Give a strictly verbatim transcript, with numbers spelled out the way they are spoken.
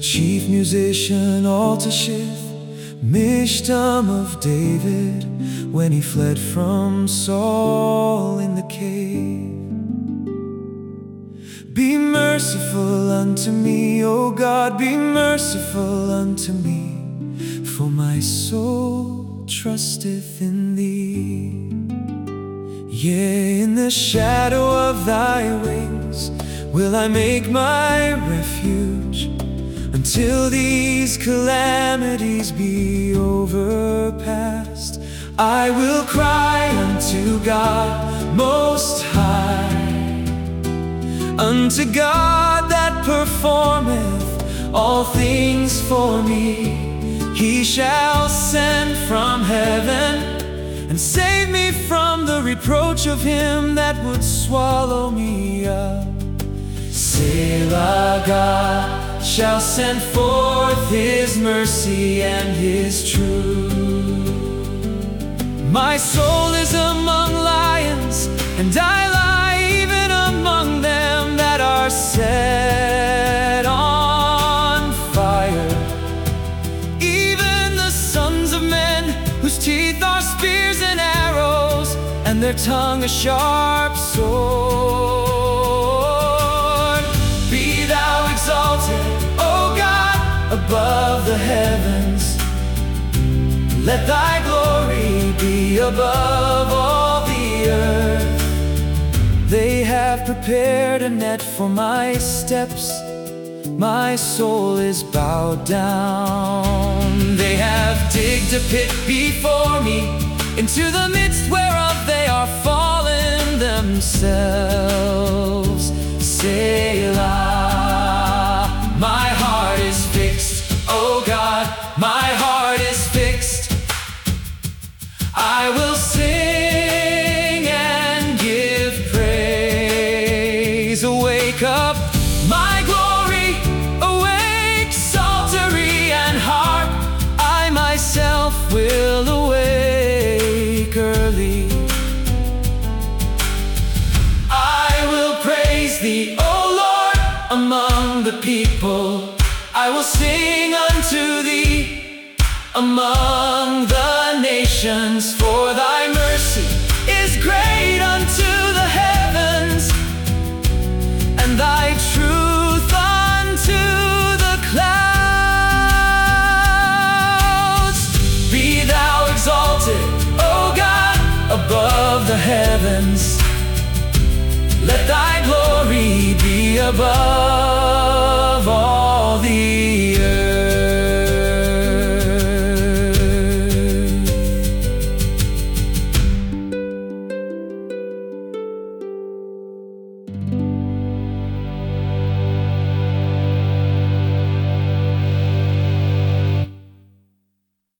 chief musician Altashith, Mishtam of David, when he fled from Saul in the cave. Be merciful unto me, O God, be merciful unto me, for my soul trusteth in thee. Yea, in the shadow of thy wings will I make my refuge, until these calamities be overpast. I will cry unto God Most High, unto God that performeth all things for me. He shall send from heaven and save me from the reproach of him that would swallow me up. Selah. God shall send forth his mercy and his truth. My soul is among lions, and I lie even among them that are set on fire, even the sons of men whose teeth are spears and arrows, and their tongue a sharp sword. Be thou exalted, O God, above the heavens. Let thy glory be above all the earth. They have prepared a net for my steps, my soul is bowed down. They have digged a pit before me, into the midst whereof they are fallen themselves. Selah. My heart is fixed, O God, my heart is fixed. I will sing and give praise. Awake up, my glory, awake, psaltery and harp. I myself will awake early. I will praise thee, O Lord, among the people. I will sing unto thee among the nations, for thy mercy is great unto the heavens, and thy truth unto the clouds. Be thou exalted, O God, above the heavens. Let thy glory be above